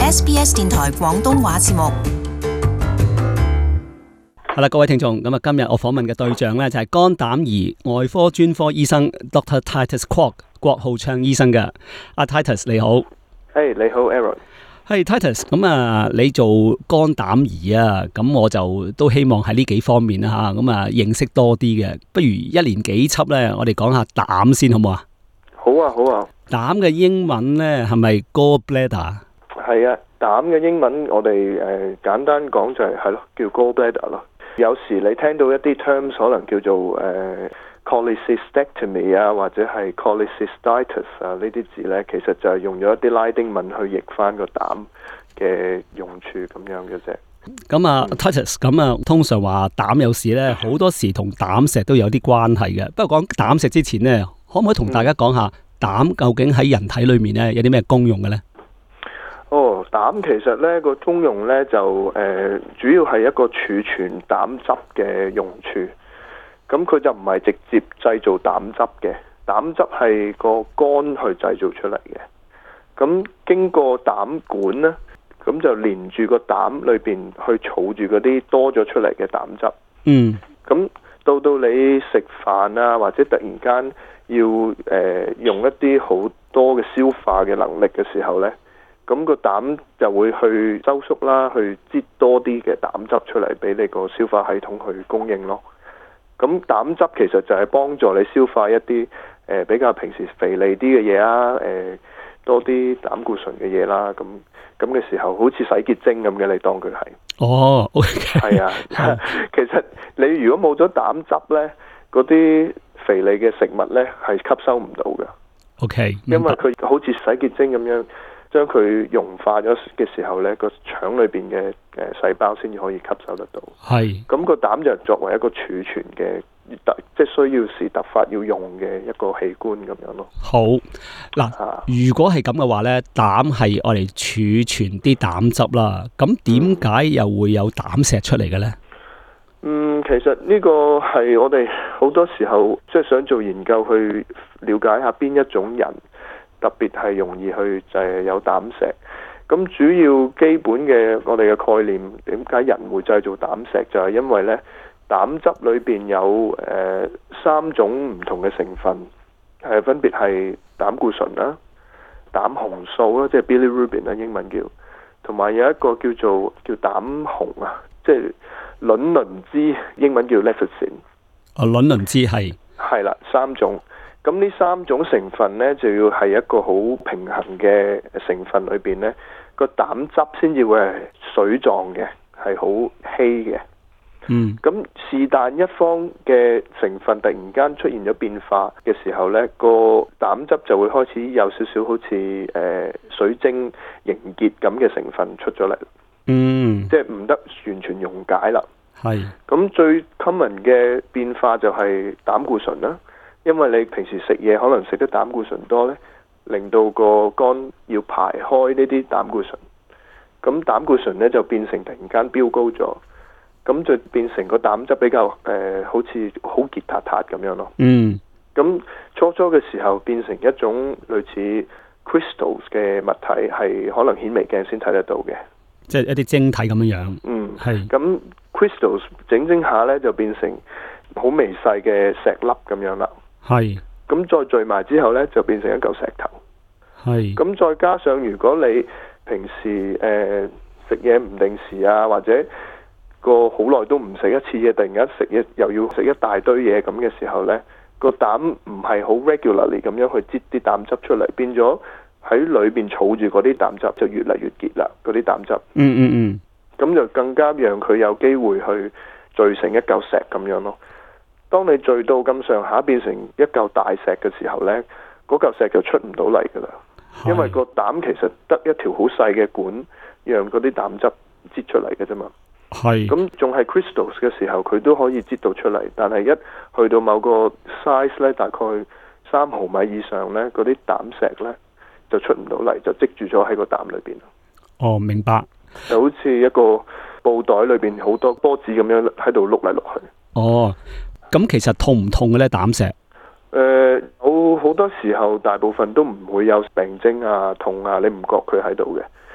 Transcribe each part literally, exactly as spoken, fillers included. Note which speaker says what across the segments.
Speaker 1: S B S 電台廣東話節目。
Speaker 2: 好啦，各位聽眾，咁啊，今日我訪問嘅對象咧就係肝膽胰外科專科醫生 Doctor Titus Kwok 郭浩昌醫生嘅。阿 Titus 你好，
Speaker 3: 誒、hey, 你好 Aaron，
Speaker 2: 係、hey, Titus，咁啊，你做肝膽胰啊，咁我就都希望喺呢幾方面啦吓，咁啊認識多啲嘅。不如一連幾輯咧，我哋講下膽先好唔好啊？
Speaker 3: 好啊，好啊。
Speaker 2: 膽嘅英文咧係咪 gallbladder？係
Speaker 3: 啊，膽嘅英文我哋誒、呃、簡單講就係係咯，叫 gallbladder 咯。有時你聽到一啲 terms 可能叫做誒、呃、cholecystectomy 啊，或者係 cholecystitis 啊呢啲字咧，其實就係用咗一啲拉丁文去譯翻個膽嘅用處咁樣嘅啫。
Speaker 2: 咁啊 Titus，咁啊通常話膽有事咧，好多時同膽石都有啲關係嘅。不過講膽石之前咧，可唔可以同大家講下膽究竟喺人體裏面咧有啲咩功用嘅咧？
Speaker 3: 哦，膽其實咧個功用咧就誒、呃、主要係一個儲存膽汁嘅用處。咁佢就唔係直接製造膽汁嘅，膽汁係個肝去製造出嚟嘅。咁經過膽管咧，咁就連住個膽裏邊去儲住嗰啲多咗出嚟嘅膽汁。嗯。咁到到你食飯啊，或者突然間要誒、呃、用一啲好多嘅消化嘅能力嘅時候咧，咁個膽就會去收縮啦，去擠多啲嘅膽汁出嚟俾你個消化系統去供應咯。咁膽汁其實就係幫助你消化一啲誒、呃、比較平時肥膩啲嘅嘢啊，誒、呃、多啲膽固醇嘅嘢啦。咁咁嘅時候好似洗潔精咁嘅，你當佢係。哦 ，OK。係啊，其實你如果冇咗膽汁咧，嗰啲肥膩嘅食物咧係吸收唔到嘅。OK，因為佢好似洗潔精咁樣。將佢溶化咗嘅時候呢，個腸裏邊嘅誒細胞先至可以吸收得到。係，咁個膽就作為一個儲存嘅突，即係需要時突發要用嘅一個器官咁樣咯。好，嗱、啊，如果係咁嘅話呢，膽係我哋儲存啲膽汁啦。咁點解又會有膽石出嚟嘅呢？嗯，其實呢個係我哋好多時候即係、就是、想做研究去了解下邊一種人。特別係容易去就係有膽石，咁主要基本嘅我哋嘅概念，點解人會製造膽石？就係因為呢膽汁裏邊有誒、呃、三種唔同嘅成分，係分別係膽固醇啦、膽紅素啦，即係 bilirubin 啦，英文叫，同埋有一個叫做叫膽紅啊，即係卵磷脂，英文叫 lecithin。哦，卵磷脂係係啦，三種。咁呢三種成分呢，就要係一個好平衡嘅成分裏邊呢，個膽汁先至會係水狀嘅，係好稀嘅。嗯。咁是但一方嘅成分突然間出現咗變化嘅時候呢，個膽汁就會開始有少少好似誒、呃、水晶凝結咁嘅成分出咗嚟。嗯。即係唔得完全溶解啦。係。咁最 common 嘅變化就係膽固醇啦。因為你平時食嘢可能食得膽固醇多呢，令到個肝要排開呢啲膽固醇，咁膽固醇呢就變成突然間飆高咗，咁就變成個膽汁比較誒、呃、好似好結塔塔咁樣咯。嗯，咁初初嘅時候變成一種類似 crystals 嘅物體，係可能顯微鏡先睇得到嘅，即係一啲晶體咁樣樣。嗯，係。咁 crystals 整整下呢，就變成好微細嘅石粒咁樣啦。係，咁再聚埋之後呢，就變成一嚿石頭。係，咁再加上如果你平時誒食嘢唔定時啊，或者個好耐都唔食一次嘢，突然間食嘢又要食一大堆嘢咁嘅時候呢，個膽唔係好 regularly 咁樣去擠啲膽汁出嚟，變咗喺裏邊儲住嗰啲膽汁就越嚟越結啦，嗰啲膽汁。嗯嗯嗯，咁就更加讓佢有機會去聚成一嚿石咁樣咯。當你聚到咁上下變成一嚿大石嘅時候呢，嗰嚿石就出唔到嚟噶啦，因為個膽其實得一條好細嘅管，讓嗰啲膽汁擠出嚟嘅啫嘛。係。咁仲係 crystals 嘅時候，佢都可以擠到出嚟，但係一去到某個 size 呢，大概三毫米以上呢，嗰啲膽石呢就出唔到嚟，就積住咗喺個膽裏邊。哦，明白。就好似一個布袋裏邊好多波子咁樣喺度碌嚟碌去。哦。咁其實痛唔痛嘅咧？膽石？誒、呃，好好多時候，大部分都唔會有病徵啊、痛啊，你唔覺佢喺度嘅。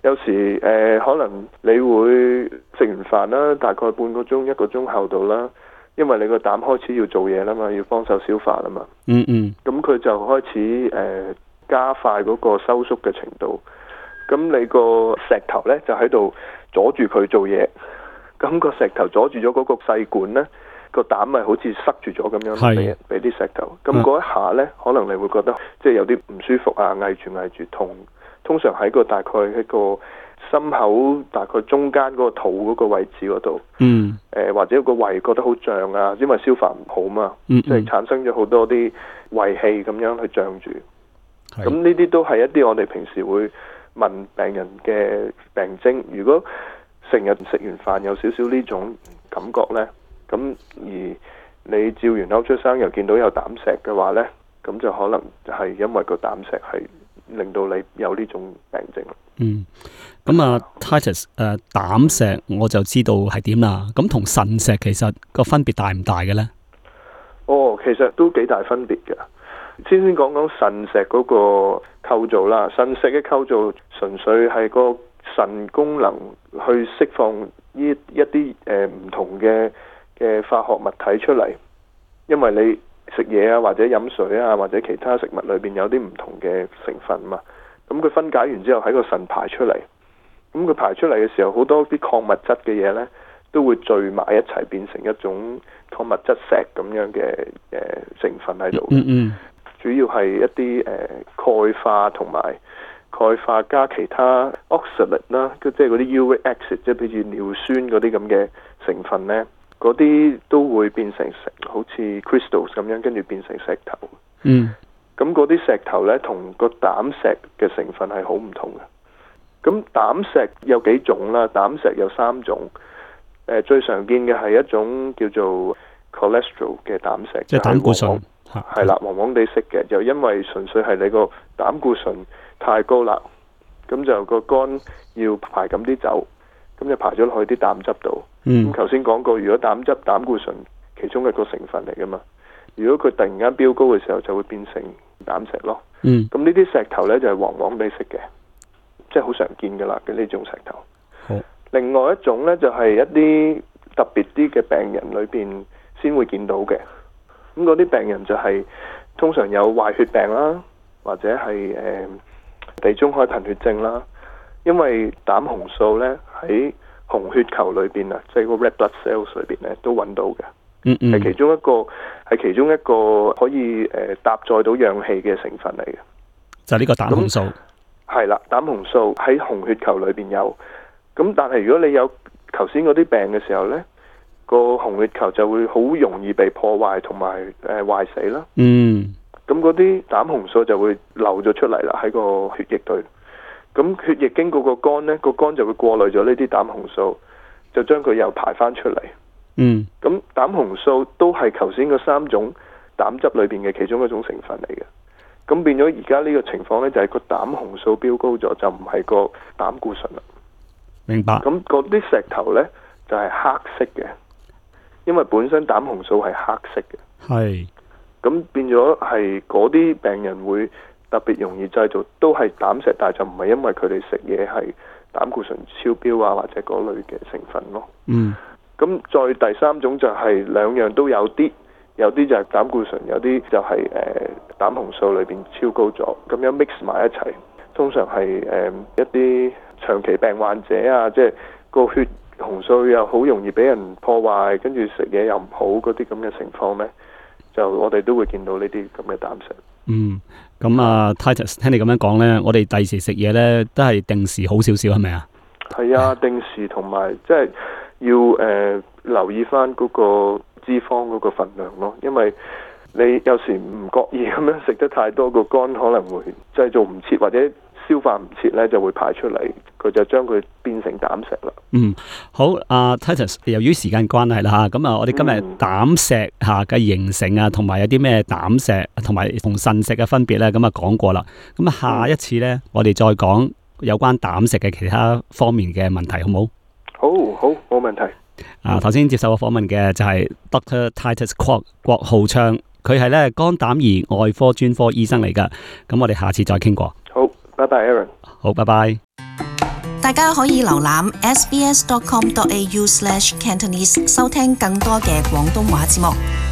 Speaker 3: 有時誒、呃、可能你會食完飯啦，大概半個鐘一個鐘後度啦，因為你個膽開始要做嘢啦嘛，要幫手消化啦嘛。
Speaker 2: 嗯嗯。
Speaker 3: 咁佢就開始誒、呃、加快嗰個收縮嘅程度。咁你個石頭呢，就喺度阻住佢做嘢。咁個石頭阻住咗嗰個細管呢，個膽咪好似塞住咗咁樣，俾俾啲石頭。咁嗰一下呢，可能你會覺得即係有啲唔舒服啊，翳住翳住痛。通常喺個大概喺個心口大概中間嗰個肚嗰個位置嗰度，
Speaker 2: 嗯，
Speaker 3: 誒、呃、或者個胃覺得好脹啊，因為消化唔好嘛，即係、嗯嗯、產生咗好多啲胃氣咁樣去脹住。咁呢啲都係一啲我哋平時會問病人嘅病徵。如果成日食完飯有少少呢種感覺呢，咁而你照完 ultrasound又見到有膽石嘅話呢，咁就可能係因為個膽石係令到你有呢種病症。
Speaker 2: 嗯，咁啊 Titus 誒膽石我就知道係點啦。咁同腎石其實個分別大唔大嘅呢？
Speaker 3: 哦，其實都幾大分別嘅。先先講講腎石嗰個構造啦。腎石嘅構造純粹係個腎功能去釋放呢一啲誒唔同嘅嘅化學物體出嚟，因為你食嘢啊，或者飲水啊，或者其他食物裏邊有啲唔同嘅成分嘛。咁佢分解完之後喺個腎排出嚟，咁佢排出嚟嘅時候，好多啲礦物質嘅嘢呢都會聚埋一齊，變成一種礦物質石咁樣嘅誒成分喺度。
Speaker 2: 嗯嗯。
Speaker 3: 主要係一啲誒、呃、鈣化同埋鈣化加其他 oxalate 啦，即係嗰啲 uric acid，即係譬如尿酸嗰啲咁嘅成分呢，嗰啲都會變成石，好似 crystals 咁樣，跟住變成石頭。
Speaker 2: 嗯。
Speaker 3: 咁嗰啲石頭呢，同個膽石嘅成分係好唔同嘅。咁膽石有幾種啦？膽石有三種。呃、最常見嘅係一種叫做 cholesterol 嘅膽石，
Speaker 2: 即係膽固醇。
Speaker 3: 係啦，黃黃地色嘅，就因為純粹係你個膽固醇太高啦，咁就個肝要排咁啲走，咁就排咗落去啲膽汁度。咁頭先講過，如果膽汁膽固醇其中一個成分嚟噶嘛，如果佢突然間飆高嘅時候，就會變成膽石咯。
Speaker 2: 嗯，
Speaker 3: 咁呢啲石頭呢，就係黃黃地色嘅，即係好常見噶啦嘅呢種石頭。
Speaker 2: 好，
Speaker 3: 另外一種呢，就係一啲特別啲嘅病人裏邊先會見到嘅。咁嗰啲病人就係、是、通常有壞血病啦，或者係誒、呃、地中海貧血症啦。因為膽紅素咧喺紅血球裏邊啊，即係個 red blood cells 裏邊咧都揾到嘅。嗯嗯，係其中一個係其中一個可以誒、呃、搭載到氧氣嘅成分嚟嘅。
Speaker 2: 就係呢個膽紅素。係
Speaker 3: 啦，膽紅素喺紅血球裏邊有。咁但係如果你有頭先嗰啲病嘅時候咧，個紅血球就會好容易被破壞同埋誒壞死啦。嗯，咁嗰啲膽紅素就會流咗出嚟啦，喺個血液度。咁血液經過個肝呢，個肝就會過濾咗呢啲膽紅素，就將佢又排翻出嚟。嗯，咁膽紅素都係頭先嗰三種膽汁裏邊嘅其中一種成分嚟嘅。咁變咗而家呢個情況呢，就係個膽紅素飆高咗，就唔係個膽固醇啦。明白。咁嗰啲石頭呢，就係黑色嘅。因為本身膽紅素係黑色嘅，係咁變咗係嗰啲病人會特別容易製造，都係膽石，但係就唔係因為佢哋食嘢係膽固醇超標啊，或者嗰類嘅成分咯。嗯，咁再第三種就係兩樣都有啲，有啲就係膽固醇，有啲就係誒膽紅素裏邊超高咗，咁樣 mix 埋一齊，通常係誒、呃、一啲長期病患者啊，即係個血紅素又好容易俾人破壞，跟住食嘢又唔好嗰啲咁嘅情況呢，就我哋都會見到呢啲咁嘅膽石。嗯，咁啊 Titus 聽你咁樣講呢，我哋第時食嘢呢都係定時好少少，係咪啊？係啊，定時同埋即係要誒、呃、留意翻嗰個脂肪嗰個份量咯，因為你有時唔覺意咁樣食得太多，個肝可能會製造唔切或者消化唔切咧，就會排出嚟，佢就將佢變成膽石啦。嗯，好，阿、uh, Titus，由於時間關係啦吓，咁啊，我哋今日膽石吓嘅形成啊，同埋有啲咩膽石同埋同腎石嘅分別咧，咁啊講過啦。咁啊，下一次咧，我哋再講有關膽石嘅其他方面嘅問題，好唔好？好，好，冇問題。啊，頭先接受我訪問嘅就係 Doctor Titus Kwok 郭浩昌，佢係咧肝膽胰外科專科醫生嚟噶。咁我哋下次再傾過。好。拜拜 Aaron。好，拜拜。
Speaker 1: 大家可以瀏覽 s b s dot com dot a u slash cantonese 收聽更多嘅廣東話節目。